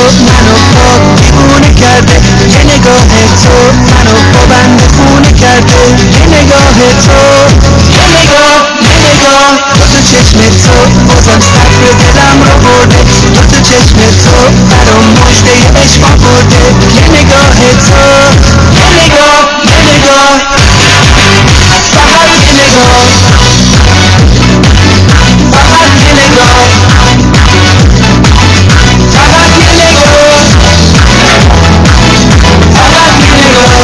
منو پاک دیوونه کرده، یه نگاه تو منو با بند خونه کرده، یه نگاه تو، یه نگاه تو چشم تو بازم صبر دلم رو برده، تو چشم تو برام مژده عشق آورده، یه نگاه تو، یه نگاه فقط یه نگاه، فقط یه نگاه، فقط یه نگاه، فقط یه نگاه.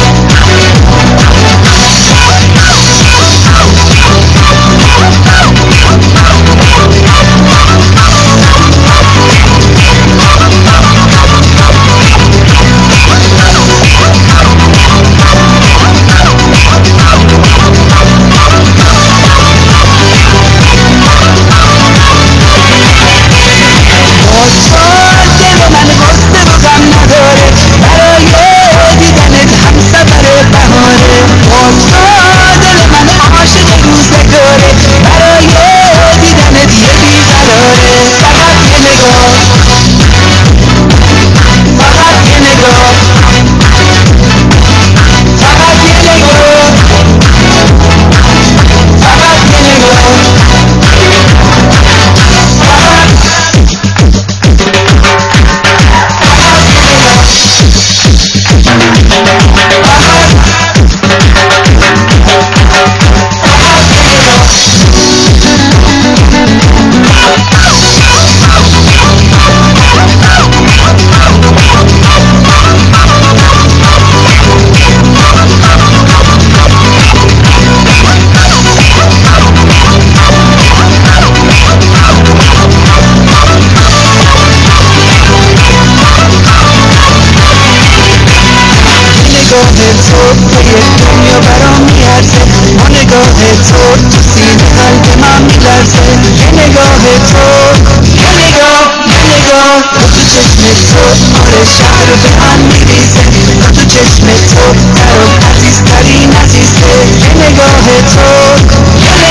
نگاه تو توی دنیا برام میارزه، با نگاه تو تو سینه قلب من میلرزه، یه نگاه تو، یه نگاه تو چشم تو آره شهر به هم میریزه، تو چشم تو برام عزیزترین عزیزه، یه نگاه تو، یه